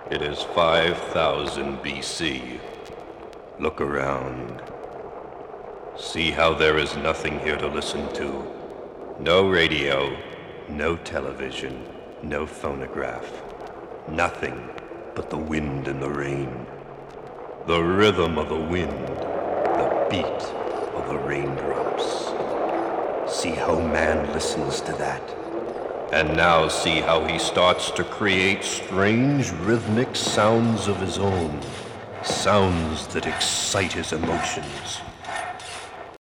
It is 5000 BC. Look around. See how there is nothing here to listen to. No radio, no television, no phonograph. Nothing but the wind and the rain. The rhythm of the wind, the beat of the raindrops. See how man listens to that. And now see how he starts to create strange rhythmic sounds of his own. Sounds that excite his emotions.